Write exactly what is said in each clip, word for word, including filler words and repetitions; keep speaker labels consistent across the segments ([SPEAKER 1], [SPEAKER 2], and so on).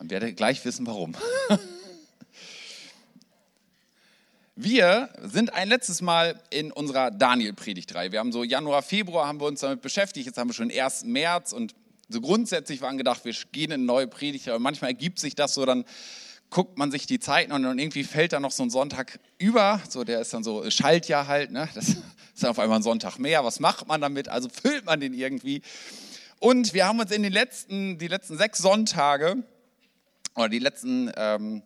[SPEAKER 1] werde gleich wissen, warum. Wir sind ein letztes Mal in unserer Daniel-Predigtreihe. Wir haben so Januar, Februar haben wir uns damit beschäftigt. Jetzt haben wir schon ersten März und so grundsätzlich war angedacht, wir gehen in eine neue Predigt. Aber manchmal ergibt sich das so, dann guckt man sich die Zeiten an und irgendwie fällt da noch so ein Sonntag über. So, der ist dann so Schaltjahr halt, ne? Das ist dann auf einmal ein Sonntag mehr. Was macht man damit? Also füllt man den irgendwie. Und wir haben uns in den letzten, die letzten sechs Sonntage oder die letzten ähm,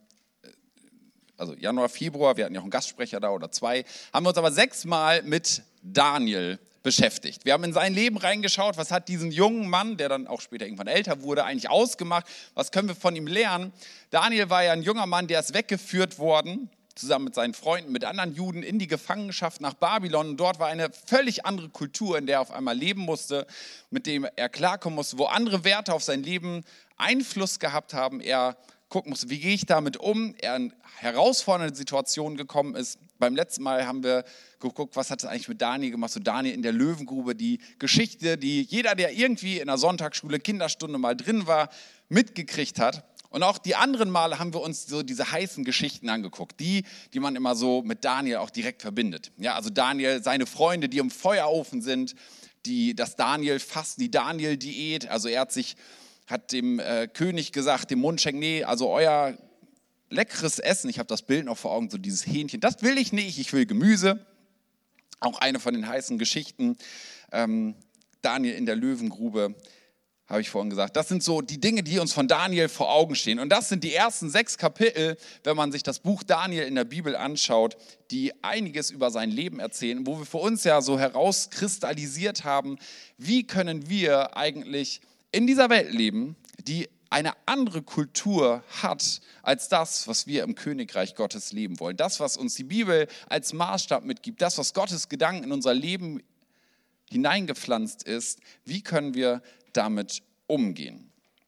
[SPEAKER 1] also Januar, Februar, wir hatten ja auch einen Gastsprecher da oder zwei, haben wir uns aber sechsmal mit Daniel beschäftigt. Wir haben in sein Leben reingeschaut, was hat diesen jungen Mann, der dann auch später irgendwann älter wurde, eigentlich ausgemacht, was können wir von ihm lernen. Daniel war ja ein junger Mann, der ist weggeführt worden, zusammen mit seinen Freunden, mit anderen Juden in die Gefangenschaft nach Babylon. Und dort war eine völlig andere Kultur, in der er auf einmal leben musste, mit dem er klarkommen musste, wo andere Werte auf sein Leben Einfluss gehabt haben. Er gucken musste, wie gehe ich damit um, er in herausfordernde Situationen gekommen ist. Beim letzten Mal haben wir geguckt, was hat es eigentlich mit Daniel gemacht, so Daniel in der Löwengrube, die Geschichte, die jeder, der irgendwie in der Sonntagsschule, Kinderstunde mal drin war, mitgekriegt hat. Und auch die anderen Male haben wir uns so diese heißen Geschichten angeguckt, die, die man immer so mit Daniel auch direkt verbindet. Ja, also Daniel, seine Freunde, die im Feuerofen sind, die, das Daniel-Fasten, die Daniel-Diät, also er hat sich hat dem äh, König gesagt, dem Mundschenk, nee, also euer leckeres Essen, ich habe das Bild noch vor Augen, so dieses Hähnchen, das will ich nicht, ich will Gemüse. Auch eine von den heißen Geschichten, ähm, Daniel in der Löwengrube, habe ich vorhin gesagt. Das sind so die Dinge, die uns von Daniel vor Augen stehen. Und das sind die ersten sechs Kapitel, wenn man sich das Buch Daniel in der Bibel anschaut, die einiges über sein Leben erzählen, wo wir für uns ja so herauskristallisiert haben, wie können wir eigentlich in dieser Welt leben, die eine andere Kultur hat als das, was wir im Königreich Gottes leben wollen. Das, was uns die Bibel als Maßstab mitgibt, das, was Gottes Gedanken in unser Leben hineingepflanzt ist, wie können wir damit umgehen?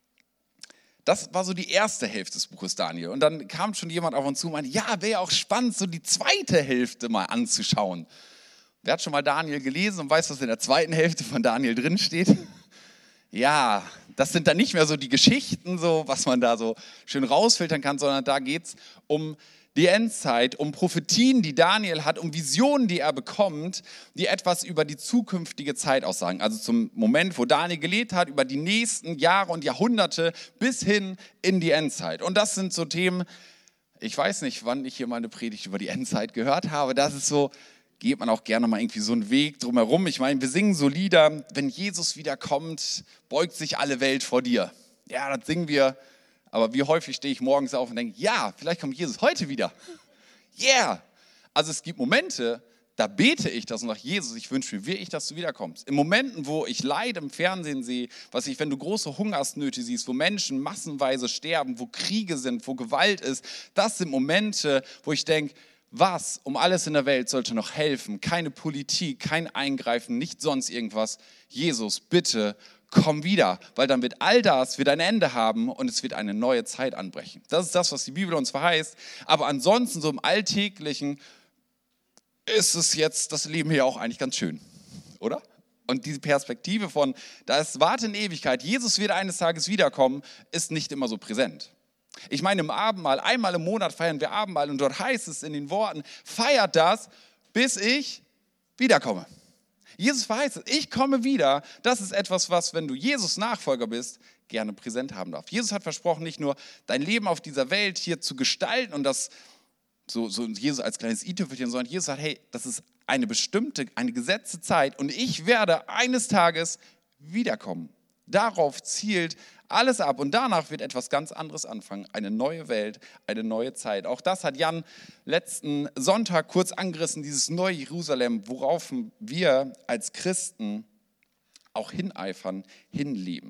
[SPEAKER 1] Das war so die erste Hälfte des Buches Daniel. Und dann kam schon jemand auf uns zu und meinte, ja, wäre ja auch spannend, so die zweite Hälfte mal anzuschauen. Wer hat schon mal Daniel gelesen und weiß, was in der zweiten Hälfte von Daniel drinsteht? Ja, das sind dann nicht mehr so die Geschichten, so was man da so schön rausfiltern kann, sondern da geht es um die Endzeit, um Prophetien, die Daniel hat, um Visionen, die er bekommt, die etwas über die zukünftige Zeit aussagen. Also zum Moment, wo Daniel gelebt hat, über die nächsten Jahre und Jahrhunderte bis hin in die Endzeit. Und das sind so Themen, ich weiß nicht, wann ich hier mal eine Predigt über die Endzeit gehört habe, das ist so, geht man auch gerne mal irgendwie so einen Weg drumherum. Ich meine, wir singen so Lieder, wenn Jesus wiederkommt, beugt sich alle Welt vor dir. Ja, das singen wir, aber wie häufig stehe ich morgens auf und denke, ja, vielleicht kommt Jesus heute wieder. Yeah! Also es gibt Momente, da bete ich das und sage, Jesus, ich wünsche mir wirklich, dass du wiederkommst. In Momenten, wo ich Leid im Fernsehen sehe, was ich, wenn du große Hungersnöte siehst, wo Menschen massenweise sterben, wo Kriege sind, wo Gewalt ist, das sind Momente, wo ich denke, was um alles in der Welt sollte noch helfen? Keine Politik, kein Eingreifen, nicht sonst irgendwas. Jesus, bitte komm wieder, weil dann wird all das wird ein Ende haben und es wird eine neue Zeit anbrechen. Das ist das, was die Bibel uns verheißt. Aber ansonsten so im Alltäglichen ist es jetzt das Leben hier auch eigentlich ganz schön, oder? Und diese Perspektive von, da ist Warte in Ewigkeit, Jesus wird eines Tages wiederkommen, ist nicht immer so präsent. Ich meine, im Abendmahl, einmal im Monat feiern wir Abendmahl und dort heißt es in den Worten, feiert das, bis ich wiederkomme. Jesus verheißt es, ich komme wieder. Das ist etwas, was, wenn du Jesus Nachfolger bist, gerne präsent haben darf. Jesus hat versprochen, nicht nur dein Leben auf dieser Welt hier zu gestalten und das so, so Jesus als kleines i-Tüpfelchen, sondern Jesus sagt, hey, das ist eine bestimmte, eine gesetzte Zeit und ich werde eines Tages wiederkommen. Darauf zielt alles ab und danach wird etwas ganz anderes anfangen. Eine neue Welt, eine neue Zeit. Auch das hat Jan letzten Sonntag kurz angerissen, dieses neue Jerusalem, worauf wir als Christen auch hineifern, hinleben.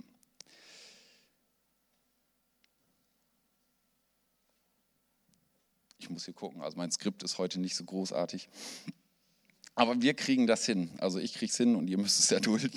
[SPEAKER 1] Ich muss hier gucken, also mein Skript ist heute nicht so großartig. Aber wir kriegen das hin. Also ich kriege es hin und ihr müsst es erdulden.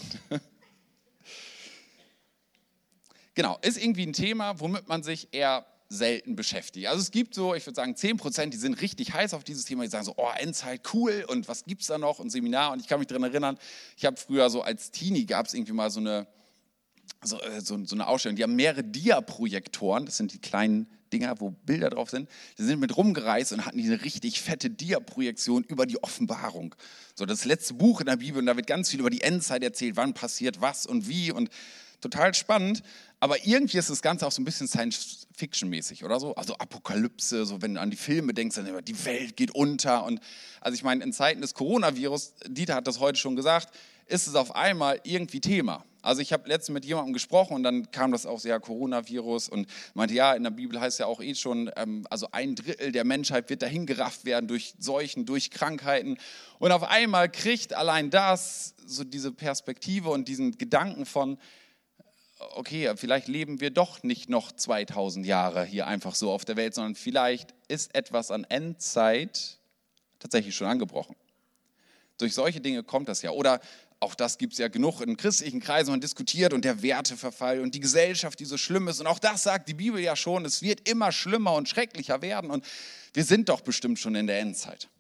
[SPEAKER 1] Genau, ist irgendwie ein Thema, womit man sich eher selten beschäftigt. Also es gibt so, ich würde sagen, zehn Prozent, die sind richtig heiß auf dieses Thema, die sagen so, oh, Endzeit, cool und was gibt es da noch und Seminar. Und ich kann mich daran erinnern, ich habe früher so als Teenie, gab es irgendwie mal so eine so, äh, so, so eine Ausstellung, die haben mehrere Dia-Projektoren, das sind die kleinen Dinger, wo Bilder drauf sind, die sind mit rumgereist und hatten diese richtig fette Dia-Projektion über die Offenbarung. So das letzte Buch in der Bibel und da wird ganz viel über die Endzeit erzählt, wann passiert was und wie und total spannend, aber irgendwie ist das Ganze auch so ein bisschen Science-Fiction-mäßig oder so, also Apokalypse, so wenn du an die Filme denkst, dann immer, die Welt geht unter und also ich meine, in Zeiten des Coronavirus, Dieter hat das heute schon gesagt, ist es auf einmal irgendwie Thema. Also ich habe letztens mit jemandem gesprochen und dann kam das auch sehr Coronavirus und meinte, ja, in der Bibel heißt ja auch eh schon, ähm, also ein Drittel der Menschheit wird dahin gerafft werden durch Seuchen, durch Krankheiten und auf einmal kriegt allein das so diese Perspektive und diesen Gedanken von, okay, vielleicht leben wir doch nicht noch zweitausend Jahre hier einfach so auf der Welt, sondern vielleicht ist etwas an Endzeit tatsächlich schon angebrochen. Durch solche Dinge kommt das ja. Oder auch das gibt es ja genug in christlichen Kreisen, man diskutiert und der Werteverfall und die Gesellschaft, die so schlimm ist. Und auch das sagt die Bibel ja schon, es wird immer schlimmer und schrecklicher werden. Und wir sind doch bestimmt schon in der Endzeit.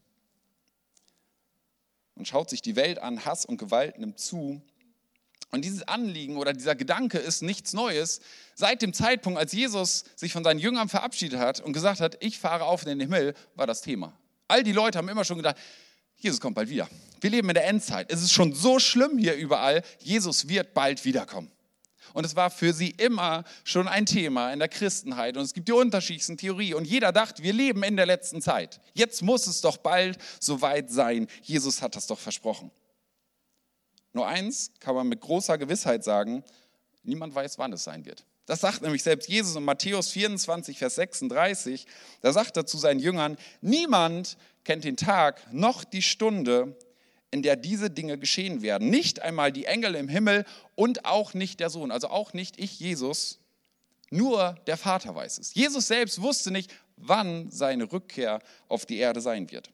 [SPEAKER 1] Und schaut sich die Welt an, Hass und Gewalt nimmt zu. Und dieses Anliegen oder dieser Gedanke ist nichts Neues. Seit dem Zeitpunkt, als Jesus sich von seinen Jüngern verabschiedet hat und gesagt hat, ich fahre auf in den Himmel, war das Thema. All die Leute haben immer schon gedacht, Jesus kommt bald wieder. Wir leben in der Endzeit. Es ist schon so schlimm hier überall. Jesus wird bald wiederkommen. Und es war für sie immer schon ein Thema in der Christenheit. Und es gibt die unterschiedlichsten Theorien. Und jeder dachte, wir leben in der letzten Zeit. Jetzt muss es doch bald soweit sein. Jesus hat das doch versprochen. Nur eins kann man mit großer Gewissheit sagen, niemand weiß, wann es sein wird. Das sagt nämlich selbst Jesus in Matthäus vierundzwanzig, Vers sechsunddreißig. Da sagt er zu seinen Jüngern, niemand kennt den Tag noch die Stunde, in der diese Dinge geschehen werden. Nicht einmal die Engel im Himmel und auch nicht der Sohn, also auch nicht ich, Jesus, nur der Vater weiß es. Jesus selbst wusste nicht, wann seine Rückkehr auf die Erde sein wird.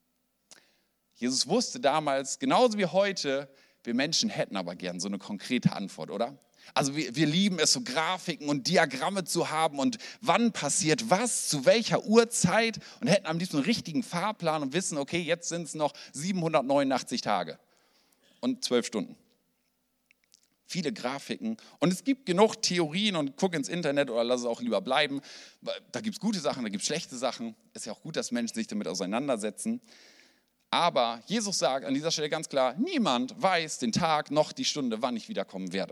[SPEAKER 1] Jesus wusste damals, genauso wie heute, wir Menschen hätten aber gern so eine konkrete Antwort, oder? Also wir, wir lieben es, so Grafiken und Diagramme zu haben und wann passiert was, zu welcher Uhrzeit und hätten am liebsten einen richtigen Fahrplan und wissen, okay, jetzt sind es noch siebenhundertneunundachtzig Tage und zwölf Stunden. Viele Grafiken und es gibt genug Theorien und guck ins Internet oder lass es auch lieber bleiben. Da gibt es gute Sachen, da gibt es schlechte Sachen. Ist ja auch gut, dass Menschen sich damit auseinandersetzen. Aber Jesus sagt an dieser Stelle ganz klar, niemand weiß den Tag noch die Stunde, wann ich wiederkommen werde.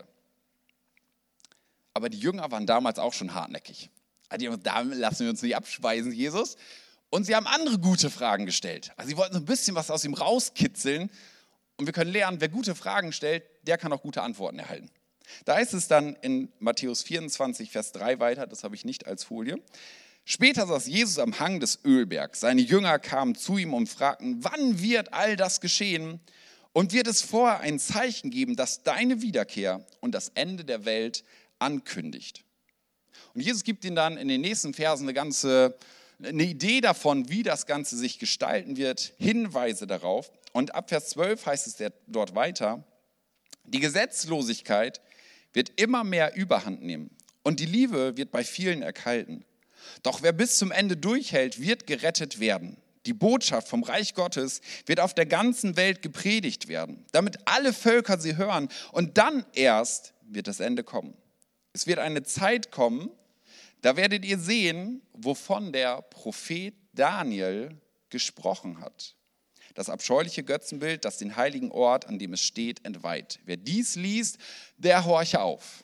[SPEAKER 1] Aber die Jünger waren damals auch schon hartnäckig. Also die haben gesagt, da lassen wir uns nicht abspeisen, Jesus. Und sie haben andere gute Fragen gestellt. Also sie wollten so ein bisschen was aus ihm rauskitzeln. Und wir können lernen, wer gute Fragen stellt, der kann auch gute Antworten erhalten. Da heißt es dann in Matthäus vierundzwanzig, Vers drei weiter, das habe ich nicht als Folie. Später saß Jesus am Hang des Ölbergs. Seine Jünger kamen zu ihm und fragten, wann wird all das geschehen? Und wird es vorher ein Zeichen geben, dass deine Wiederkehr und das Ende der Welt ankündigt? Und Jesus gibt ihnen dann in den nächsten Versen eine ganze eine Idee davon, wie das Ganze sich gestalten wird, Hinweise darauf. Und ab Vers zwölf heißt es dort weiter, die Gesetzlosigkeit wird immer mehr Überhand nehmen und die Liebe wird bei vielen erkalten. Doch wer bis zum Ende durchhält, wird gerettet werden. Die Botschaft vom Reich Gottes wird auf der ganzen Welt gepredigt werden, damit alle Völker sie hören. Und dann erst wird das Ende kommen. Es wird eine Zeit kommen, da werdet ihr sehen, wovon der Prophet Daniel gesprochen hat. Das abscheuliche Götzenbild, das den heiligen Ort, an dem es steht, entweiht. Wer dies liest, der horche auf.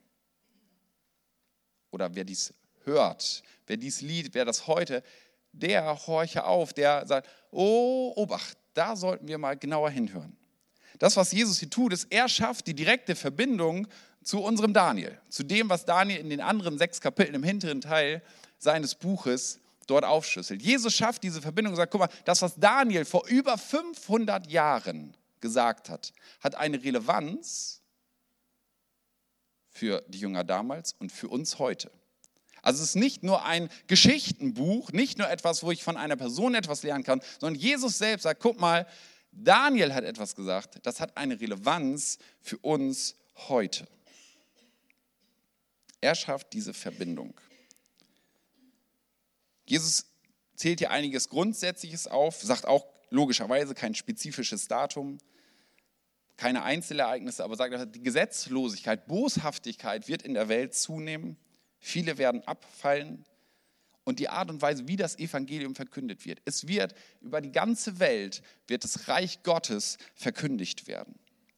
[SPEAKER 1] Oder wer dies hört, wer dies Lied, wer das heute, der horche auf, der sagt, oh, Obacht, da sollten wir mal genauer hinhören. Das, was Jesus hier tut, ist, er schafft die direkte Verbindung zu unserem Daniel, zu dem, was Daniel in den anderen sechs Kapiteln im hinteren Teil seines Buches dort aufschlüsselt. Jesus schafft diese Verbindung und sagt, guck mal, das, was Daniel vor über fünfhundert Jahren gesagt hat, hat eine Relevanz für die Jünger damals und für uns heute. Also es ist nicht nur ein Geschichtenbuch, nicht nur etwas, wo ich von einer Person etwas lernen kann, sondern Jesus selbst sagt, guck mal, Daniel hat etwas gesagt, das hat eine Relevanz für uns heute. Er schafft diese Verbindung. Jesus zählt hier einiges Grundsätzliches auf, sagt auch logischerweise kein spezifisches Datum. keine Einzelereignisse, aber sagt, die Gesetzlosigkeit, Boshaftigkeit wird in der Welt zunehmen. Viele werden abfallen. Und die Art und Weise, wie das Evangelium verkündet wird. Es wird über die ganze Welt, wird das Reich Gottes verkündigt werden.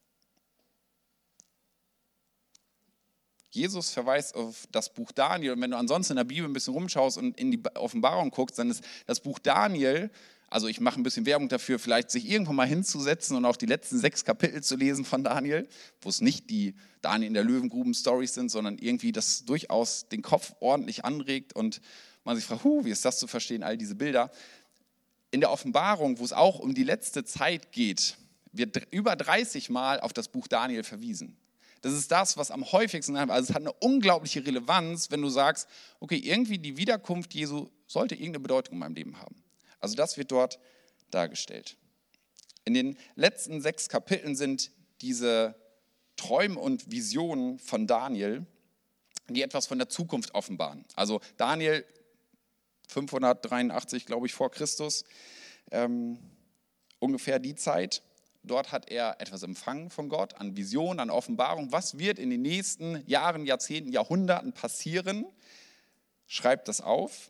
[SPEAKER 1] Jesus verweist auf das Buch Daniel. Und wenn du ansonsten in der Bibel ein bisschen rumschaust und in die Offenbarung guckst, dann ist das Buch Daniel, also ich mache ein bisschen Werbung dafür, vielleicht sich irgendwann mal hinzusetzen und auch die letzten sechs Kapitel zu lesen von Daniel, wo es nicht die Daniel in der Löwengruben-Stories sind, sondern irgendwie das durchaus den Kopf ordentlich anregt und man sich fragt, huh, wie ist das zu verstehen, all diese Bilder. In der Offenbarung, wo es auch um die letzte Zeit geht, wird über dreißig Mal auf das Buch Daniel verwiesen. Das ist das, was am häufigsten, also es hat eine unglaubliche Relevanz, wenn du sagst, okay, irgendwie die Wiederkunft Jesu sollte irgendeine Bedeutung in meinem Leben haben. Also das wird dort dargestellt. In den letzten sechs Kapiteln sind diese Träume und Visionen von Daniel, die etwas von der Zukunft offenbaren. Also Daniel fünfhundertdreiundachtzig, glaube ich, vor Christus, ähm, ungefähr die Zeit. Dort hat er etwas empfangen von Gott, an Visionen, an Offenbarung. Was wird in den nächsten Jahren, Jahrzehnten, Jahrhunderten passieren? Schreibt das auf.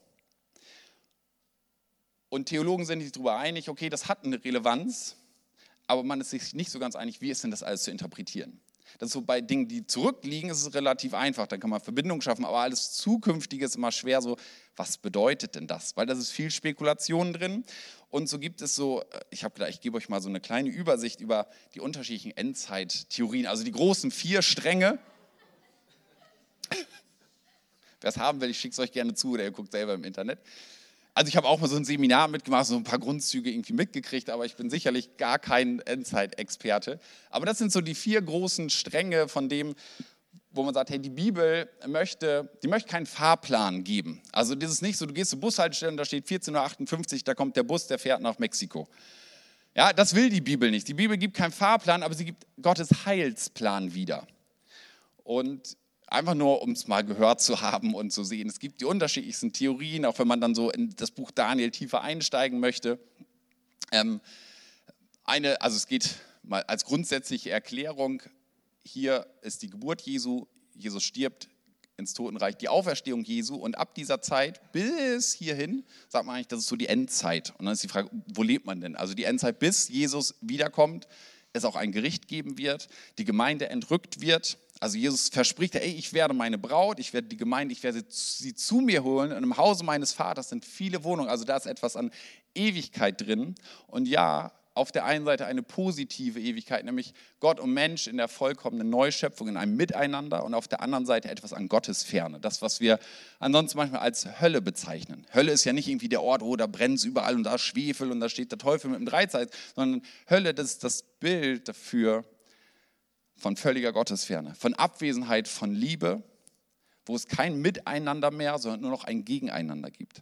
[SPEAKER 1] Und Theologen sind sich darüber einig, okay, das hat eine Relevanz, aber man ist sich nicht so ganz einig, wie ist denn das alles zu interpretieren. Das ist so bei Dingen, die zurückliegen, ist es relativ einfach, dann kann man Verbindungen schaffen, aber alles Zukünftige ist immer schwer so, was bedeutet denn das? Weil da ist viel Spekulation drin und so gibt es so, ich habe gedacht, ich gebe euch mal so eine kleine Übersicht über die unterschiedlichen Endzeittheorien, also die großen vier Stränge. Wer es haben will, ich schicke es euch gerne zu oder ihr guckt selber im Internet. Also ich habe auch mal so ein Seminar mitgemacht, so ein paar Grundzüge irgendwie mitgekriegt, aber ich bin sicherlich gar kein Endzeitexperte. Aber das sind so die vier großen Stränge von dem, wo man sagt, hey, die Bibel möchte, die möchte keinen Fahrplan geben. Also das ist nicht so, du gehst zur Bushaltestelle und da steht vierzehn Uhr achtundfünfzig, da kommt der Bus, der fährt nach Mexiko. Ja, das will die Bibel nicht. Die Bibel gibt keinen Fahrplan, aber sie gibt Gottes Heilsplan wieder. Und einfach nur, um es mal gehört zu haben und zu sehen. Es gibt die unterschiedlichsten Theorien, auch wenn man dann so in das Buch Daniel tiefer einsteigen möchte. Ähm, eine, also es geht mal als grundsätzliche Erklärung, hier ist die Geburt Jesu, Jesus stirbt ins Totenreich, die Auferstehung Jesu und ab dieser Zeit bis hierhin, sagt man eigentlich, das ist so die Endzeit. Und dann ist die Frage, wo lebt man denn? Also die Endzeit, bis Jesus wiederkommt, es auch ein Gericht geben wird, die Gemeinde entrückt wird. Also Jesus verspricht, ey, ich werde meine Braut, ich werde die Gemeinde, ich werde sie zu mir holen. Und im Hause meines Vaters sind viele Wohnungen, also da ist etwas an Ewigkeit drin. Und ja, auf der einen Seite eine positive Ewigkeit, nämlich Gott und Mensch in der vollkommenen Neuschöpfung, in einem Miteinander und auf der anderen Seite etwas an Gottes Ferne. Das, was wir ansonsten manchmal als Hölle bezeichnen. Hölle ist ja nicht irgendwie der Ort, wo da brennt es überall und da ist Schwefel und da steht der Teufel mit dem Dreizeit, sondern Hölle, das ist das Bild dafür von völliger Gottesferne, von Abwesenheit von Liebe, wo es kein Miteinander mehr, sondern nur noch ein Gegeneinander gibt.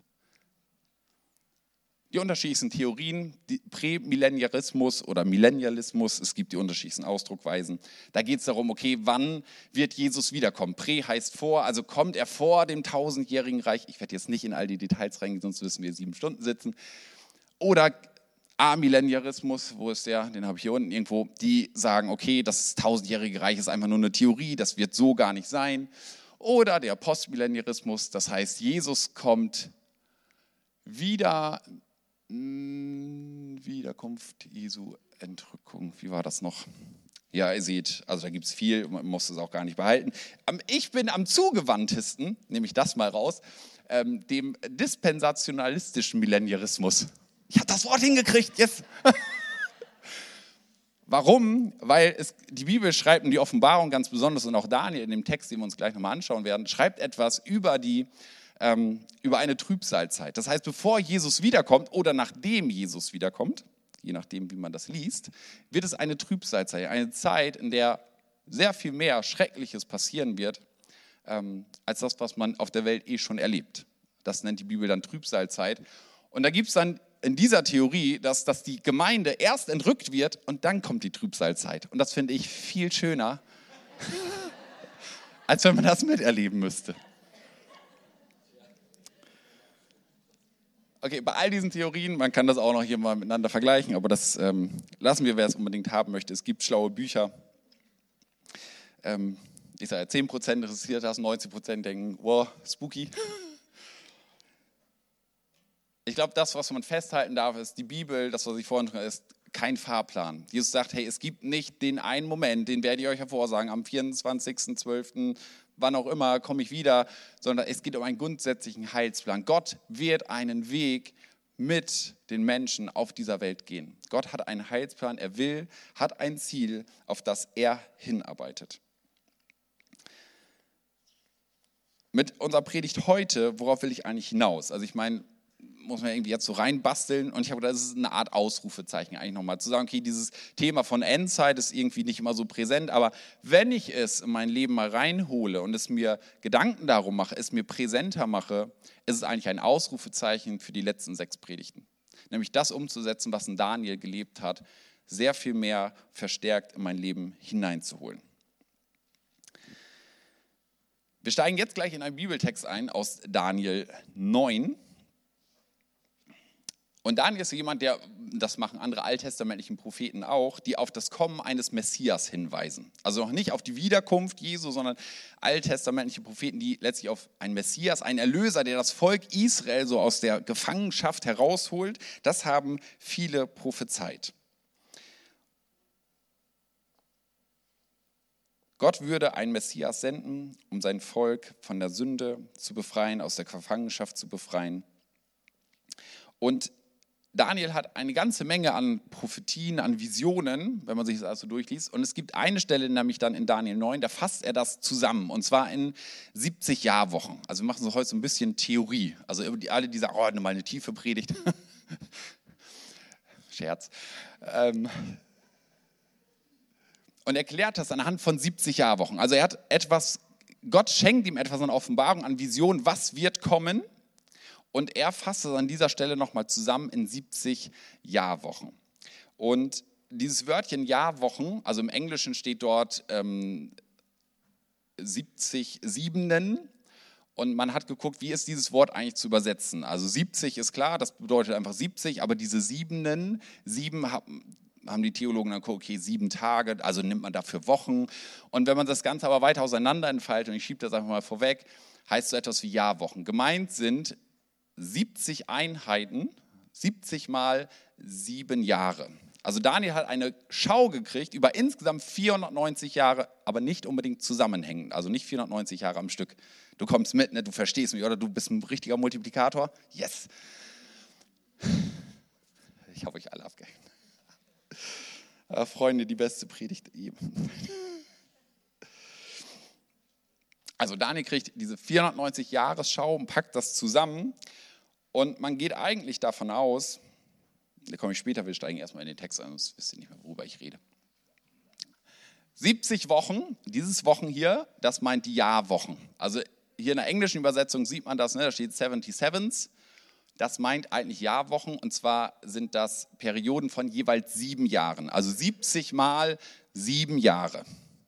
[SPEAKER 1] Die unterschiedlichsten Theorien, die Prämillenarismus oder Millennialismus, es gibt die unterschiedlichsten Ausdruckweisen. Da geht es darum, okay, wann wird Jesus wiederkommen? Prä heißt vor, also kommt er vor dem tausendjährigen Reich. Ich werde jetzt nicht in all die Details reingehen, sonst müssen wir sieben Stunden sitzen. Oder Amillenniarismus, wo ist der, den habe ich hier unten irgendwo, die sagen, okay, das tausendjährige Reich ist einfach nur eine Theorie, das wird so gar nicht sein. Oder der Postmillenniarismus, das heißt, Jesus kommt wieder, Wiederkunft Jesu, Entrückung, wie war das noch? Ja, ihr seht, also da gibt es viel, man muss es auch gar nicht behalten. Ich bin am zugewandtesten, nehme ich das mal raus, dem dispensationalistischen Millenniarismus. Ich habe das Wort hingekriegt, yes! Warum? Weil es, die Bibel schreibt, und die Offenbarung ganz besonders, und auch Daniel in dem Text, den wir uns gleich nochmal anschauen werden, schreibt etwas über die ähm, über eine Trübsalzeit. Das heißt, bevor Jesus wiederkommt oder nachdem Jesus wiederkommt, je nachdem, wie man das liest, wird es eine Trübsalzeit, eine Zeit, in der sehr viel mehr Schreckliches passieren wird, ähm, als das, was man auf der Welt eh schon erlebt. Das nennt die Bibel dann Trübsalzeit. Und da gibt es dann in dieser Theorie, dass, dass die Gemeinde erst entrückt wird und dann kommt die Trübsalzeit. Und das finde ich viel schöner, als wenn man das miterleben müsste. Okay, bei all diesen Theorien, man kann das auch noch hier mal miteinander vergleichen, aber das ähm, lassen wir, wer es unbedingt haben möchte. Es gibt schlaue Bücher. Ähm, ich sage, zehn Prozent interessiert das, neunzig Prozent denken, wow, spooky. Ich glaube, das, was man festhalten darf, ist die Bibel, das, was ich vorhin schon ist, kein Fahrplan. Jesus sagt, hey, es gibt nicht den einen Moment, den werde ich euch hervorsagen, am vierundzwanzigsten zwölften, wann auch immer, komme ich wieder, sondern es geht um einen grundsätzlichen Heilsplan. Gott wird einen Weg mit den Menschen auf dieser Welt gehen. Gott hat einen Heilsplan, er will, hat ein Ziel, auf das er hinarbeitet. Mit unserer Predigt heute, worauf will ich eigentlich hinaus? Also ich meine, muss man irgendwie jetzt so reinbasteln und ich habe gedacht, das ist eine Art Ausrufezeichen eigentlich nochmal, zu sagen, okay, dieses Thema von Endzeit ist irgendwie nicht immer so präsent, aber wenn ich es in mein Leben mal reinhole und es mir Gedanken darum mache, es mir präsenter mache, ist es eigentlich ein Ausrufezeichen für die letzten sechs Predigten. Nämlich das umzusetzen, was ein Daniel gelebt hat, sehr viel mehr verstärkt in mein Leben hineinzuholen. Wir steigen jetzt gleich in einen Bibeltext ein aus Daniel neun. Und Daniel ist jemand, der, das machen andere alttestamentlichen Propheten auch, die auf das Kommen eines Messias hinweisen. Also noch nicht auf die Wiederkunft Jesu, sondern alttestamentliche Propheten, die letztlich auf einen Messias, einen Erlöser, der das Volk Israel so aus der Gefangenschaft herausholt. Das haben viele prophezeit. Gott würde einen Messias senden, um sein Volk von der Sünde zu befreien, aus der Gefangenschaft zu befreien. Und Daniel hat eine ganze Menge an Prophetien, an Visionen, wenn man sich das also durchliest. Und es gibt eine Stelle, nämlich dann in Daniel neun, da fasst er das zusammen. Und zwar in siebzig Jahrwochen. Also wir machen so heute so ein bisschen Theorie. Also alle, die sagen, oh, mal eine tiefe Predigt. Scherz. Ähm Und erklärt das anhand von siebzig Jahrwochen. Also er hat etwas, Gott schenkt ihm etwas an Offenbarung, an Vision, was wird kommen. Und er fasst es an dieser Stelle nochmal zusammen in siebzig Jahrwochen. Und dieses Wörtchen Jahrwochen, also im Englischen steht dort ähm, siebzig Siebenen. Und man hat geguckt, wie ist dieses Wort eigentlich zu übersetzen. Also siebzig ist klar, das bedeutet einfach siebzig, aber diese Siebenen, sieben haben... haben die Theologen dann geguckt, okay, sieben Tage, also nimmt man dafür Wochen. Und wenn man das Ganze aber weiter auseinander entfaltet, und ich schiebe das einfach mal vorweg, heißt so etwas wie Jahrwochen. Gemeint sind siebzig Einheiten, siebzig mal sieben Jahre. Also Daniel hat eine Schau gekriegt über insgesamt vierhundertneunzig Jahre, aber nicht unbedingt zusammenhängend, also nicht vierhundertneunzig Jahre am Stück. Du kommst mit, ne? Du verstehst mich, oder du bist ein richtiger Multiplikator? Yes! Ich habe euch alle abgehängt. Ja, Freunde, die beste Predigt eben. Also Daniel kriegt diese vierhundertneunzig Jahresschau und packt das zusammen und man geht eigentlich davon aus, da komme ich später, wir steigen erstmal in den Text ein, sonst wisst ihr nicht mehr, worüber ich rede. siebzig Wochen, dieses Wochen hier, das meint die Jahrwochen. Also hier in der englischen Übersetzung sieht man das, ne, da steht siebzig Sevens. Das meint eigentlich Jahrwochen und zwar sind das Perioden von jeweils sieben Jahren. Also siebzig mal sieben Jahre.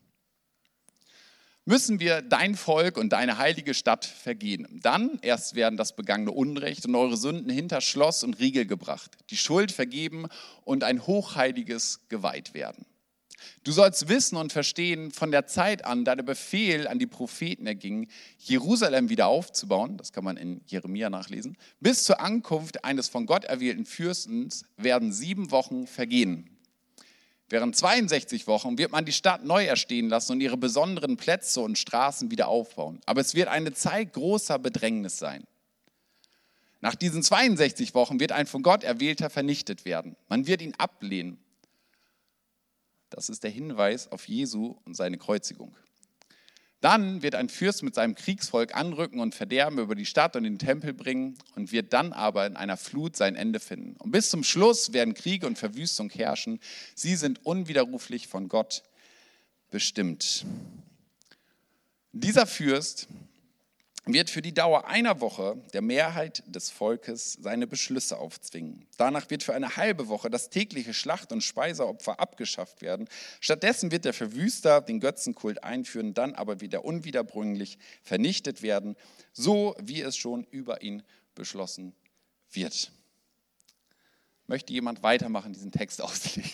[SPEAKER 1] Müssen wir dein Volk und deine heilige Stadt vergehen. Dann erst werden das begangene Unrecht und eure Sünden hinter Schloss und Riegel gebracht, die Schuld vergeben und ein hochheiliges geweiht werden. Du sollst wissen und verstehen, von der Zeit an, da der Befehl an die Propheten erging, Jerusalem wieder aufzubauen, das kann man in Jeremia nachlesen, bis zur Ankunft eines von Gott erwählten Fürstens werden sieben Wochen vergehen. Während zweiundsechzig Wochen wird man die Stadt neu erstehen lassen und ihre besonderen Plätze und Straßen wieder aufbauen. Aber es wird eine Zeit großer Bedrängnis sein. Nach diesen zweiundsechzig Wochen wird ein von Gott erwählter vernichtet werden. Man wird ihn ablehnen. Das ist der Hinweis auf Jesu und seine Kreuzigung. Dann wird ein Fürst mit seinem Kriegsvolk anrücken und Verderben über die Stadt und den Tempel bringen und wird dann aber in einer Flut sein Ende finden. Und bis zum Schluss werden Kriege und Verwüstung herrschen. Sie sind unwiderruflich von Gott bestimmt. Dieser Fürst wird für die Dauer einer Woche der Mehrheit des Volkes seine Beschlüsse aufzwingen. Danach wird für eine halbe Woche das tägliche Schlacht- und Speiseopfer abgeschafft werden. Stattdessen wird der Verwüster den Götzenkult einführen, dann aber wieder unwiederbringlich vernichtet werden, so wie es schon über ihn beschlossen wird. Möchte jemand weitermachen, diesen Text auslegen?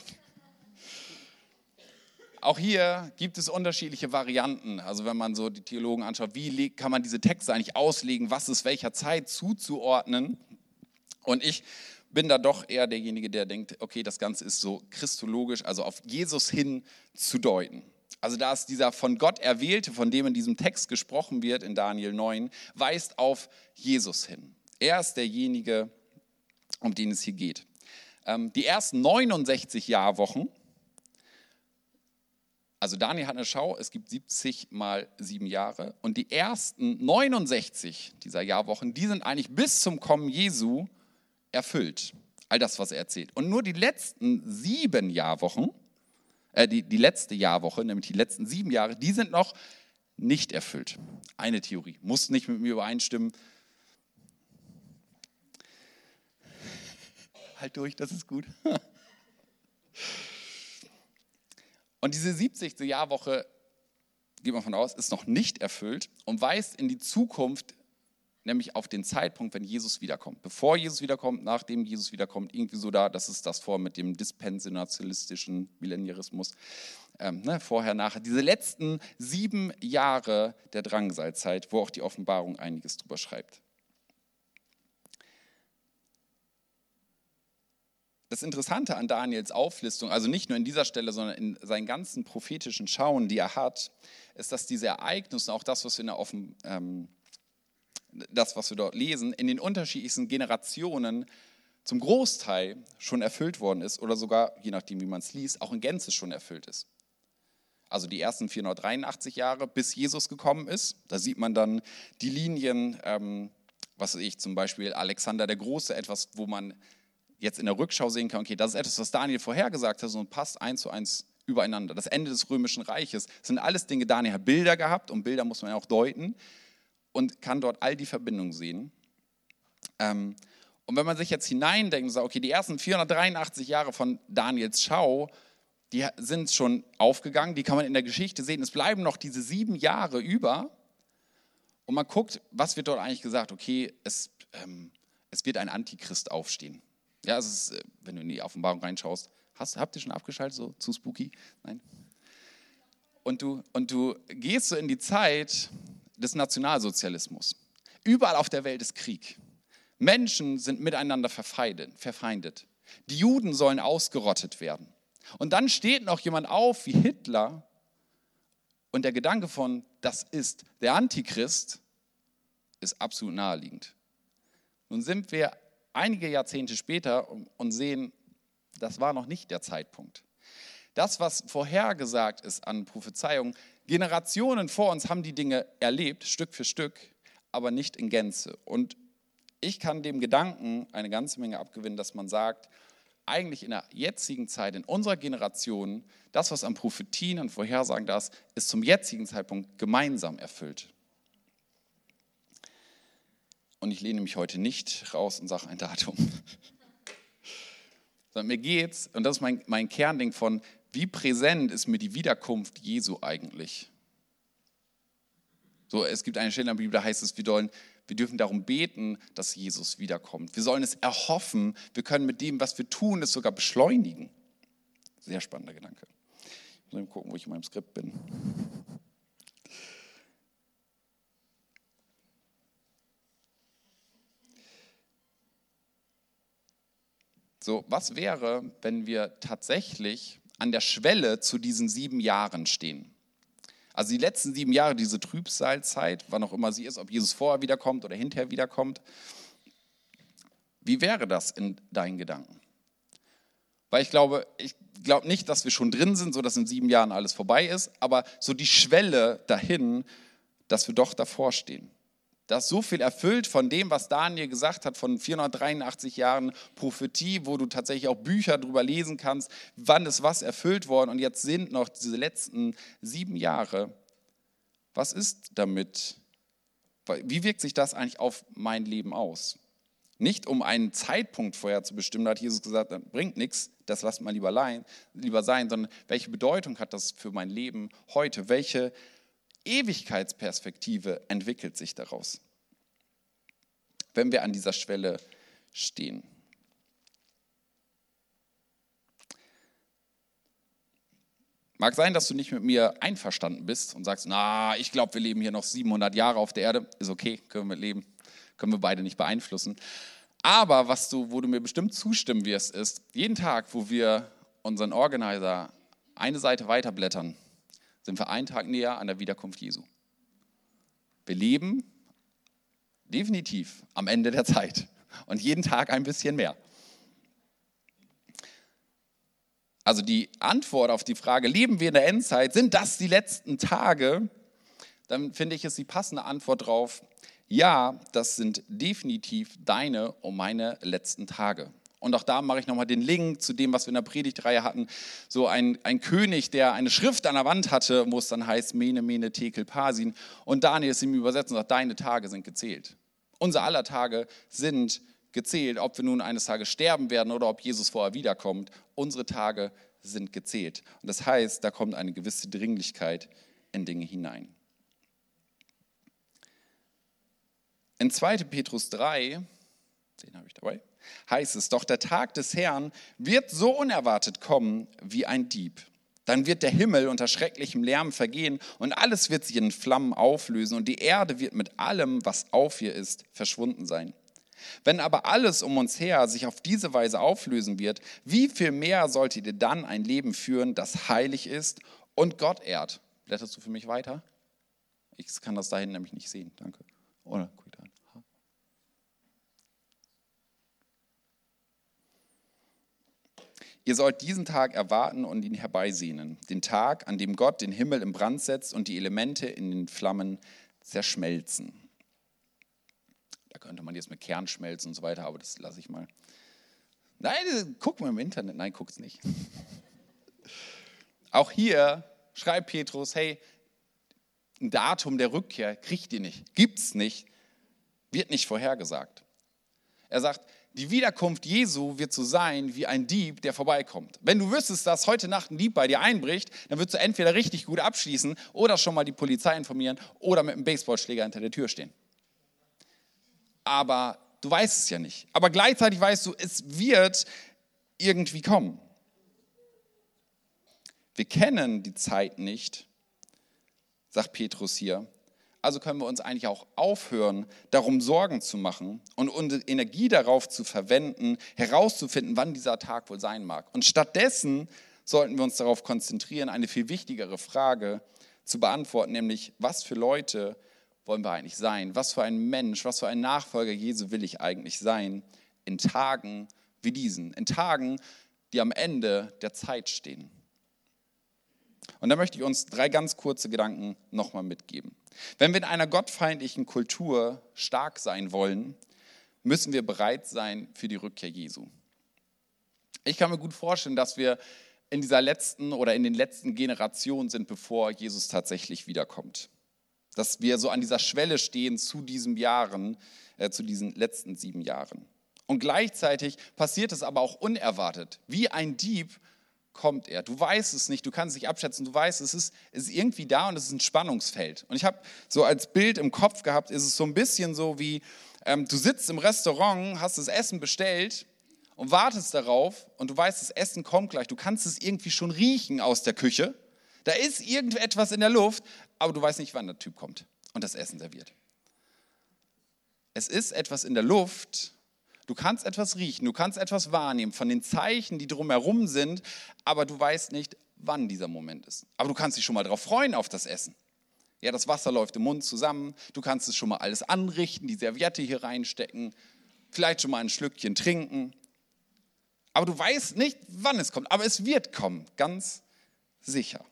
[SPEAKER 1] Auch hier gibt es unterschiedliche Varianten. Also wenn man so die Theologen anschaut, wie kann man diese Texte eigentlich auslegen, was ist welcher Zeit zuzuordnen? Und ich bin da doch eher derjenige, der denkt, okay, das Ganze ist so christologisch, also auf Jesus hin zu deuten. Also da ist dieser von Gott Erwählte, von dem in diesem Text gesprochen wird, in Daniel neun, weist auf Jesus hin. Er ist derjenige, um den es hier geht. Die ersten neunundsechzig Jahrwochen, also Daniel hat eine Schau, es gibt siebzig mal sieben Jahre und die ersten neunundsechzig dieser Jahrwochen, die sind eigentlich bis zum Kommen Jesu erfüllt. All das, was er erzählt. Und nur die letzten sieben Jahrwochen, äh, die, die letzte Jahrwoche, nämlich die letzten sieben Jahre, die sind noch nicht erfüllt. Eine Theorie, muss nicht mit mir übereinstimmen. Halt durch, das ist gut. Und diese siebzigste Jahrwoche, geht man von aus, ist noch nicht erfüllt und weist in die Zukunft, nämlich auf den Zeitpunkt, wenn Jesus wiederkommt. Bevor Jesus wiederkommt, nachdem Jesus wiederkommt, irgendwie so da, das ist das vor mit dem dispensationalistischen Millenarismus. Ähm, ne, vorher, nachher. Diese letzten sieben Jahre der Drangsalzeit, wo auch die Offenbarung einiges drüber schreibt. Das Interessante an Daniels Auflistung, also nicht nur in dieser Stelle, sondern in seinen ganzen prophetischen Schauen, die er hat, ist, dass diese Ereignisse, auch das, was wir, in der Offen, ähm, das, was wir dort lesen, in den unterschiedlichsten Generationen zum Großteil schon erfüllt worden ist oder sogar, je nachdem wie man es liest, auch in Gänze schon erfüllt ist. Also die ersten vierhundertdreiundachtzig Jahre, bis Jesus gekommen ist, da sieht man dann die Linien, ähm, was weiß ich, zum Beispiel Alexander der Große, etwas, wo man jetzt in der Rückschau sehen kann, okay, das ist etwas, was Daniel vorhergesagt hat und passt eins zu eins übereinander. Das Ende des Römischen Reiches sind alles Dinge, Daniel hat Bilder gehabt und Bilder muss man ja auch deuten und kann dort all die Verbindungen sehen. Ähm, und wenn man sich jetzt hineindenkt und sagt, okay, die ersten vierhundertdreiundachtzig Jahre von Daniels Schau, die sind schon aufgegangen, die kann man in der Geschichte sehen, es bleiben noch diese sieben Jahre über und man guckt, was wird dort eigentlich gesagt, okay, es, ähm, es wird ein Antichrist aufstehen. Ja, es ist, wenn du in die Offenbarung reinschaust, hast, habt ihr schon abgeschaltet, so zu spooky? Nein? Und du, und du gehst so in die Zeit des Nationalsozialismus. Überall auf der Welt ist Krieg. Menschen sind miteinander verfeindet. verfeindet. Die Juden sollen ausgerottet werden. Und dann steht noch jemand auf wie Hitler und der Gedanke von, das ist der Antichrist, ist absolut naheliegend. Nun sind wir einige Jahrzehnte später und sehen, das war noch nicht der Zeitpunkt. Das, was vorhergesagt ist an Prophezeiungen, Generationen vor uns haben die Dinge erlebt, Stück für Stück, aber nicht in Gänze. Und ich kann dem Gedanken eine ganze Menge abgewinnen, dass man sagt, eigentlich in der jetzigen Zeit, in unserer Generation, das, was an Prophetien und Vorhersagen da ist, ist zum jetzigen Zeitpunkt gemeinsam erfüllt. Und ich lehne mich heute nicht raus und sage ein Datum. Sondern mir geht's, und das ist mein, mein Kernding von, wie präsent ist mir die Wiederkunft Jesu eigentlich? So, es gibt eine Stelle in der Bibel, da heißt es, wir, sollen, wir dürfen darum beten, dass Jesus wiederkommt. Wir sollen es erhoffen, wir können mit dem, was wir tun, es sogar beschleunigen. Sehr spannender Gedanke. Ich muss mal gucken, wo ich in meinem Skript bin. So, was wäre, wenn wir tatsächlich an der Schwelle zu diesen sieben Jahren stehen? Also die letzten sieben Jahre, diese Trübsalzeit, wann auch immer sie ist, ob Jesus vorher wiederkommt oder hinterher wiederkommt. Wie wäre das in deinen Gedanken? Weil ich glaube, ich glaube nicht, dass wir schon drin sind, so dass in sieben Jahren alles vorbei ist, aber so die Schwelle dahin, dass wir doch davor stehen. Da ist so viel erfüllt von dem, was Daniel gesagt hat, von vierhundertdreiundachtzig Jahren Prophetie, wo du tatsächlich auch Bücher drüber lesen kannst, wann ist was erfüllt worden. Und jetzt sind noch diese letzten sieben Jahre. Was ist damit? Wie wirkt sich das eigentlich auf mein Leben aus? Nicht um einen Zeitpunkt vorher zu bestimmen, da hat Jesus gesagt, das bringt nichts, das lasst mal lieber, lein, lieber sein, sondern welche Bedeutung hat das für mein Leben heute? Welche Ewigkeitsperspektive entwickelt sich daraus, wenn wir an dieser Schwelle stehen. Mag sein, dass du nicht mit mir einverstanden bist und sagst, na, ich glaube, wir leben hier noch siebenhundert Jahre auf der Erde. Ist okay, können wir leben, können wir beide nicht beeinflussen. Aber was du, wo du mir bestimmt zustimmen wirst, ist, jeden Tag, wo wir unseren Organizer eine Seite weiterblättern, sind wir einen Tag näher an der Wiederkunft Jesu. Wir leben definitiv am Ende der Zeit und jeden Tag ein bisschen mehr. Also die Antwort auf die Frage, leben wir in der Endzeit, sind das die letzten Tage? Dann finde ich, ist die passende Antwort drauf, ja, das sind definitiv deine und meine letzten Tage. Und auch da mache ich nochmal den Link zu dem, was wir in der Predigtreihe hatten. So ein, ein König, der eine Schrift an der Wand hatte, wo es dann heißt, Mene, Mene, Tekel, Parsin. Und Daniel ist ihm übersetzt und sagt, deine Tage sind gezählt. Unser aller Tage sind gezählt, ob wir nun eines Tages sterben werden oder ob Jesus vorher wiederkommt. Unsere Tage sind gezählt. Und das heißt, da kommt eine gewisse Dringlichkeit in Dinge hinein. In zweiter Petrus drei, den habe ich dabei, heißt es, doch der Tag des Herrn wird so unerwartet kommen wie ein Dieb. Dann wird der Himmel unter schrecklichem Lärm vergehen und alles wird sich in Flammen auflösen und die Erde wird mit allem, was auf ihr ist, verschwunden sein. Wenn aber alles um uns her sich auf diese Weise auflösen wird, wie viel mehr solltet ihr dann ein Leben führen, das heilig ist und Gott ehrt? Blätterst du für mich weiter? Ich kann das da hinten nämlich nicht sehen, danke. Oder guck da an. Ihr sollt diesen Tag erwarten und ihn herbeisehnen, den Tag, an dem Gott den Himmel in Brand setzt und die Elemente in den Flammen zerschmelzen. Da könnte man jetzt mit Kern schmelzen und so weiter, aber das lasse ich mal. Nein, guck mal im Internet. Nein, guck's nicht. Auch hier schreibt Petrus, hey, ein Datum der Rückkehr kriegt ihr nicht, gibt's nicht, wird nicht vorhergesagt. Er sagt, die Wiederkunft Jesu wird so sein wie ein Dieb, der vorbeikommt. Wenn du wüsstest, dass heute Nacht ein Dieb bei dir einbricht, dann würdest du entweder richtig gut abschließen oder schon mal die Polizei informieren oder mit einem Baseballschläger hinter der Tür stehen. Aber du weißt es ja nicht. Aber gleichzeitig weißt du, es wird irgendwie kommen. Wir kennen die Zeit nicht, sagt Petrus hier. Also können wir uns eigentlich auch aufhören, darum Sorgen zu machen und unsere Energie darauf zu verwenden, herauszufinden, wann dieser Tag wohl sein mag. Und stattdessen sollten wir uns darauf konzentrieren, eine viel wichtigere Frage zu beantworten, nämlich, was für Leute wollen wir eigentlich sein? Was für ein Mensch, was für ein Nachfolger Jesu will ich eigentlich sein in Tagen wie diesen? In Tagen, die am Ende der Zeit stehen. Und da möchte ich uns drei ganz kurze Gedanken nochmal mitgeben. Wenn wir in einer gottfeindlichen Kultur stark sein wollen, müssen wir bereit sein für die Rückkehr Jesu. Ich kann mir gut vorstellen, dass wir in dieser letzten oder in den letzten Generationen sind, bevor Jesus tatsächlich wiederkommt. Dass wir so an dieser Schwelle stehen zu diesen Jahren, äh, zu diesen letzten sieben Jahren. Und gleichzeitig passiert es aber auch unerwartet. Wie ein Dieb kommt er. Du weißt es nicht, du kannst es nicht abschätzen, du weißt, es ist, es ist irgendwie da und es ist ein Spannungsfeld. Und ich habe so als Bild im Kopf gehabt, ist es so ein bisschen so wie, ähm, du sitzt im Restaurant, hast das Essen bestellt und wartest darauf und du weißt, das Essen kommt gleich. Du kannst es irgendwie schon riechen aus der Küche. Da ist irgendetwas in der Luft, aber du weißt nicht, wann der Typ kommt und das Essen serviert. Es ist etwas in der Luft. Du kannst etwas riechen, du kannst etwas wahrnehmen von den Zeichen, die drumherum sind, aber du weißt nicht, wann dieser Moment ist. Aber du kannst dich schon mal darauf freuen, auf das Essen. Ja, das Wasser läuft im Mund zusammen, du kannst es schon mal alles anrichten, die Serviette hier reinstecken, vielleicht schon mal ein Schlückchen trinken. Aber du weißt nicht, wann es kommt, aber es wird kommen, ganz sicher.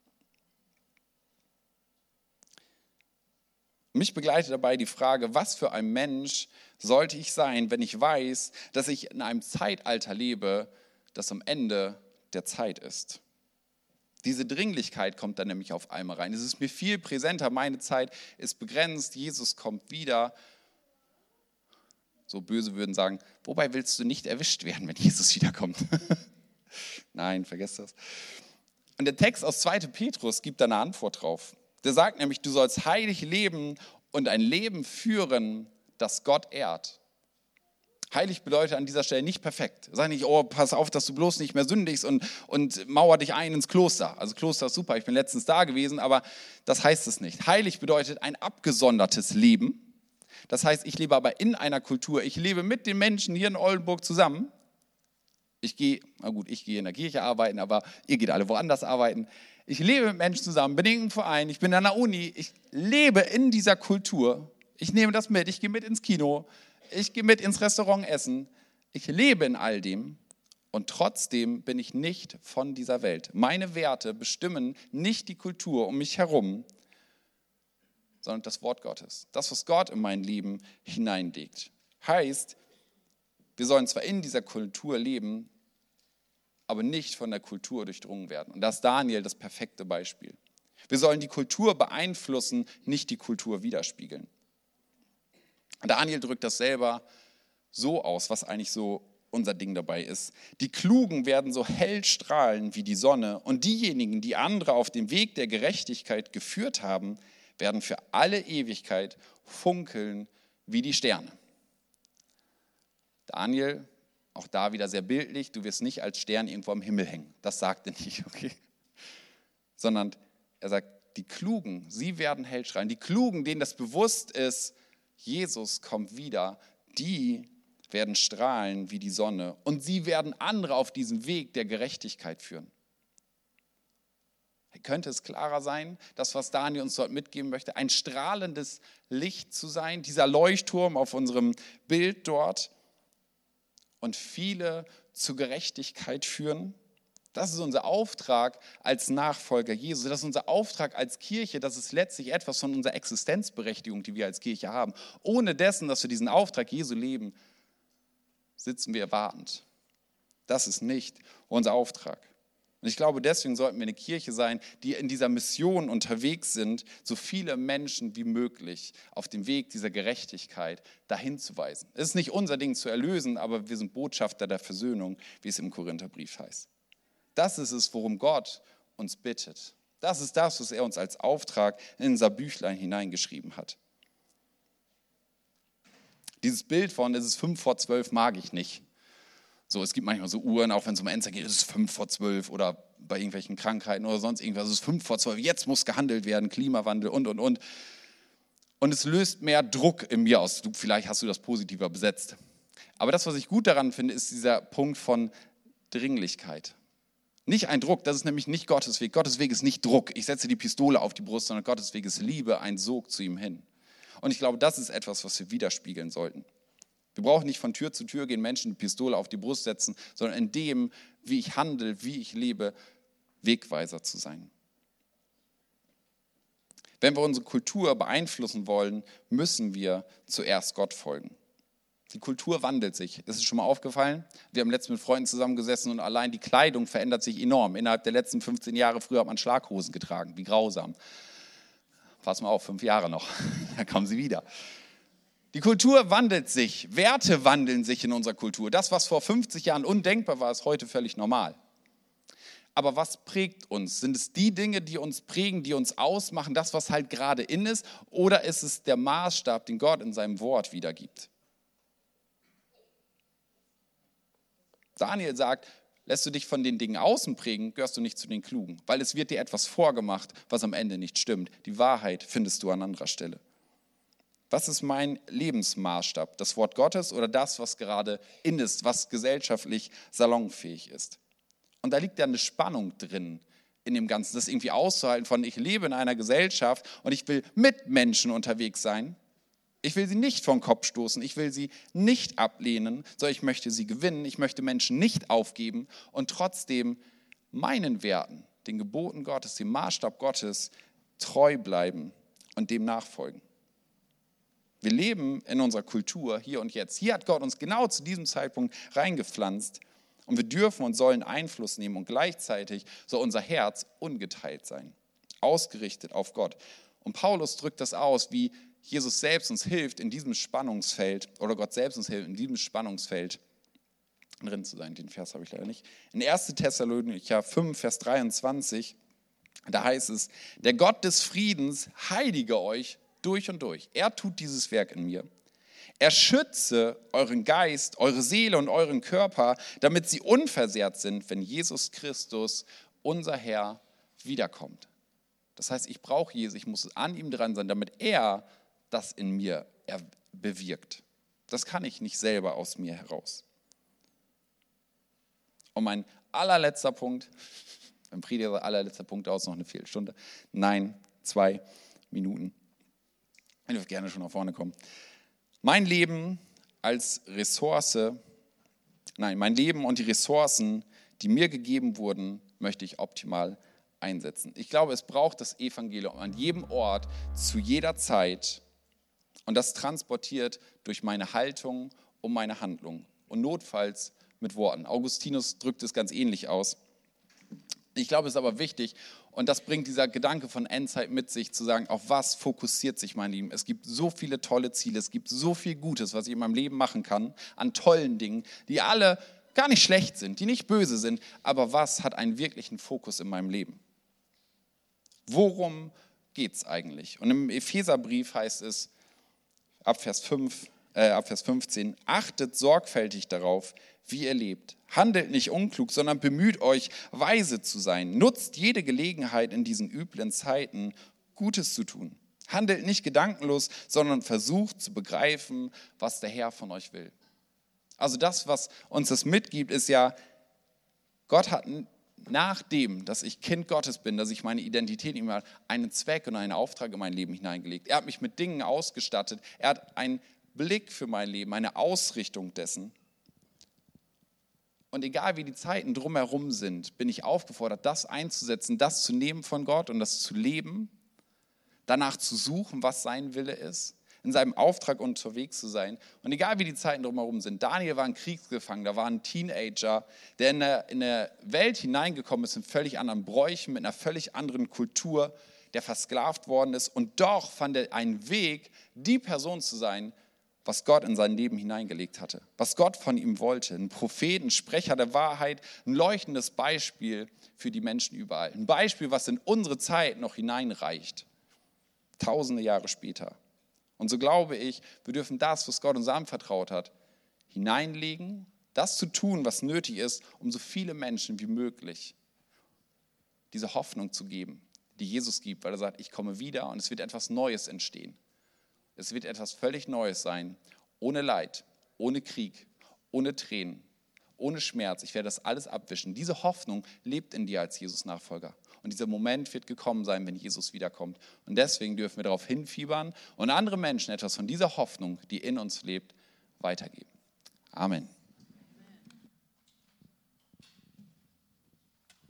[SPEAKER 1] Mich begleitet dabei die Frage, was für ein Mensch sollte ich sein, wenn ich weiß, dass ich in einem Zeitalter lebe, das am Ende der Zeit ist. Diese Dringlichkeit kommt dann nämlich auf einmal rein. Es ist mir viel präsenter, meine Zeit ist begrenzt, Jesus kommt wieder. So böse würden sagen, wobei willst du nicht erwischt werden, wenn Jesus wiederkommt? Nein, vergesst das. Und der Text aus zweiter Petrus gibt da eine Antwort drauf. Der sagt nämlich, du sollst heilig leben und ein Leben führen, das Gott ehrt. Heilig bedeutet an dieser Stelle nicht perfekt. Sag nicht, oh, pass auf, dass du bloß nicht mehr sündigst und, und mauer dich ein ins Kloster. Also Kloster ist super, ich bin letztens da gewesen, aber das heißt es nicht. Heilig bedeutet ein abgesondertes Leben. Das heißt, ich lebe aber in einer Kultur. Ich lebe mit den Menschen hier in Oldenburg zusammen. Ich gehe, na gut, ich gehe in der Kirche arbeiten, aber ihr geht alle woanders arbeiten. Ich lebe mit Menschen zusammen, bin in einem Verein, ich bin an der Uni. Ich lebe in dieser Kultur. Ich nehme das mit, ich gehe mit ins Kino. Ich gehe mit ins Restaurant essen, ich lebe in all dem und trotzdem bin ich nicht von dieser Welt. Meine Werte bestimmen nicht die Kultur um mich herum, sondern das Wort Gottes. Das, was Gott in mein Leben hineinlegt. Heißt, wir sollen zwar in dieser Kultur leben, aber nicht von der Kultur durchdrungen werden. Und da ist Daniel das perfekte Beispiel. Wir sollen die Kultur beeinflussen, nicht die Kultur widerspiegeln. Daniel drückt das selber so aus, was eigentlich so unser Ding dabei ist. Die Klugen werden so hell strahlen wie die Sonne und diejenigen, die andere auf dem Weg der Gerechtigkeit geführt haben, werden für alle Ewigkeit funkeln wie die Sterne. Daniel, auch da wieder sehr bildlich, du wirst nicht als Stern irgendwo am Himmel hängen. Das sagt er nicht, okay? Sondern er sagt, die Klugen, sie werden hell strahlen. Die Klugen, denen das bewusst ist, Jesus kommt wieder, die werden strahlen wie die Sonne und sie werden andere auf diesem Weg der Gerechtigkeit führen. Könnte es klarer sein, das, was Daniel uns dort mitgeben möchte, ein strahlendes Licht zu sein, dieser Leuchtturm auf unserem Bild dort und viele zur Gerechtigkeit führen? Das ist unser Auftrag als Nachfolger Jesu. Das ist unser Auftrag als Kirche. Das ist letztlich etwas von unserer Existenzberechtigung, die wir als Kirche haben. Ohne dessen, dass wir diesen Auftrag Jesu leben, sitzen wir wartend. Das ist nicht unser Auftrag. Und ich glaube, deswegen sollten wir eine Kirche sein, die in dieser Mission unterwegs sind, so viele Menschen wie möglich auf dem Weg dieser Gerechtigkeit dahin zu weisen. Es ist nicht unser Ding zu erlösen, aber wir sind Botschafter der Versöhnung, wie es im Korintherbrief heißt. Das ist es, worum Gott uns bittet. Das ist das, was er uns als Auftrag in unser Büchlein hineingeschrieben hat. Dieses Bild von, es ist fünf vor zwölf, mag ich nicht. So, es gibt manchmal so Uhren, auch wenn es um Endzeit geht, es ist fünf vor zwölf oder bei irgendwelchen Krankheiten oder sonst irgendwas, es ist fünf vor zwölf, jetzt muss gehandelt werden, Klimawandel und, und, und. Und es löst mehr Druck in mir aus. Du, vielleicht hast du das positiver besetzt. Aber das, was ich gut daran finde, ist dieser Punkt von Dringlichkeit. Nicht ein Druck, das ist nämlich nicht Gottes Weg. Gottes Weg ist nicht Druck, ich setze die Pistole auf die Brust, sondern Gottes Weg ist Liebe, ein Sog zu ihm hin. Und ich glaube, das ist etwas, was wir widerspiegeln sollten. Wir brauchen nicht von Tür zu Tür gehen, Menschen die Pistole auf die Brust setzen, sondern in dem, wie ich handle, wie ich lebe, Wegweiser zu sein. Wenn wir unsere Kultur beeinflussen wollen, müssen wir zuerst Gott folgen. Die Kultur wandelt sich. Ist es schon mal aufgefallen? Wir haben letztens mit Freunden zusammengesessen und allein die Kleidung verändert sich enorm. Innerhalb der letzten fünfzehn Jahre, früher hat man Schlaghosen getragen. Wie grausam. Pass mal auf, fünf Jahre noch. Dann kommen sie wieder. Die Kultur wandelt sich. Werte wandeln sich in unserer Kultur. Das, was vor fünfzig Jahren undenkbar war, ist heute völlig normal. Aber was prägt uns? Sind es die Dinge, die uns prägen, die uns ausmachen, das, was halt gerade in ist? Oder ist es der Maßstab, den Gott in seinem Wort wiedergibt? Daniel sagt, lässt du dich von den Dingen außen prägen, gehörst du nicht zu den Klugen, weil es wird dir etwas vorgemacht, was am Ende nicht stimmt. Die Wahrheit findest du an anderer Stelle. Was ist mein Lebensmaßstab? Das Wort Gottes oder das, was gerade in ist, was gesellschaftlich salonfähig ist? Und da liegt ja eine Spannung drin in dem Ganzen, das irgendwie auszuhalten von, ich lebe in einer Gesellschaft und ich will mit Menschen unterwegs sein. Ich will sie nicht vom Kopf stoßen, ich will sie nicht ablehnen, sondern ich möchte sie gewinnen, ich möchte Menschen nicht aufgeben und trotzdem meinen Werten, den Geboten Gottes, dem Maßstab Gottes treu bleiben und dem nachfolgen. Wir leben in unserer Kultur hier und jetzt. Hier hat Gott uns genau zu diesem Zeitpunkt reingepflanzt und wir dürfen und sollen Einfluss nehmen und gleichzeitig soll unser Herz ungeteilt sein, ausgerichtet auf Gott. Und Paulus drückt das aus, wie Jesus selbst uns hilft, in diesem Spannungsfeld, oder Gott selbst uns hilft, in diesem Spannungsfeld drin zu sein. Den Vers habe ich leider nicht. In erster Thessalonicher fünf, Vers dreiundzwanzig, da heißt es, der Gott des Friedens heilige euch durch und durch. Er tut dieses Werk in mir. Er schütze euren Geist, eure Seele und euren Körper, damit sie unversehrt sind, wenn Jesus Christus, unser Herr, wiederkommt. Das heißt, ich brauche Jesus, ich muss an ihm dran sein, damit er das in mir bewirkt. Das kann ich nicht selber aus mir heraus. Und mein allerletzter Punkt, im Prediger allerletzter Punkt aus, noch eine Viertelstunde. Nein, zwei Minuten. Ich dürfte gerne schon nach vorne kommen. Mein Leben als Ressource, nein, mein Leben und die Ressourcen, die mir gegeben wurden, möchte ich optimal einsetzen. Ich glaube, es braucht das Evangelium an jedem Ort, zu jeder Zeit. Und das transportiert durch meine Haltung und meine Handlung. Und notfalls mit Worten. Augustinus drückt es ganz ähnlich aus. Ich glaube, es ist aber wichtig, und das bringt dieser Gedanke von Endzeit mit sich, zu sagen, auf was fokussiert sich mein Leben? Es gibt so viele tolle Ziele, es gibt so viel Gutes, was ich in meinem Leben machen kann, an tollen Dingen, die alle gar nicht schlecht sind, die nicht böse sind, aber was hat einen wirklichen Fokus in meinem Leben? Worum geht es eigentlich? Und im Epheserbrief heißt es, ab Vers fünf, äh, ab Vers fünfzehn, achtet sorgfältig darauf, wie ihr lebt. Handelt nicht unklug, sondern bemüht euch, weise zu sein. Nutzt jede Gelegenheit in diesen üblen Zeiten, Gutes zu tun. Handelt nicht gedankenlos, sondern versucht zu begreifen, was der Herr von euch will. Also das, was uns das mitgibt, ist ja, Gott hat nachdem, dass ich Kind Gottes bin, dass ich meine Identität ihm habe, einen Zweck und einen Auftrag in mein Leben hineingelegt. Er hat mich mit Dingen ausgestattet. Er hat einen Blick für mein Leben, eine Ausrichtung dessen. Und egal wie die Zeiten drumherum sind, bin ich aufgefordert, das einzusetzen, das zu nehmen von Gott und das zu leben, danach zu suchen, was sein Wille ist, in seinem Auftrag unterwegs zu sein. Und egal wie die Zeiten drumherum sind, Daniel war ein Kriegsgefangener, war ein Teenager, der in eine, in eine Welt hineingekommen ist mit völlig anderen Bräuchen, mit einer völlig anderen Kultur, der versklavt worden ist. Und doch fand er einen Weg, die Person zu sein, was Gott in sein Leben hineingelegt hatte, was Gott von ihm wollte. Ein Prophet, ein Sprecher der Wahrheit, ein leuchtendes Beispiel für die Menschen überall. Ein Beispiel, was in unsere Zeit noch hineinreicht, tausende Jahre später. Und so glaube ich, wir dürfen das, was Gott uns anvertraut hat, hineinlegen, das zu tun, was nötig ist, um so viele Menschen wie möglich diese Hoffnung zu geben, die Jesus gibt, weil er sagt, ich komme wieder und es wird etwas Neues entstehen. Es wird etwas völlig Neues sein, ohne Leid, ohne Krieg, ohne Tränen, ohne Schmerz. Ich werde das alles abwischen. Diese Hoffnung lebt in dir als Jesus-Nachfolger. Und dieser Moment wird gekommen sein, wenn Jesus wiederkommt. Und deswegen dürfen wir darauf hinfiebern und andere Menschen etwas von dieser Hoffnung, die in uns lebt, weitergeben. Amen.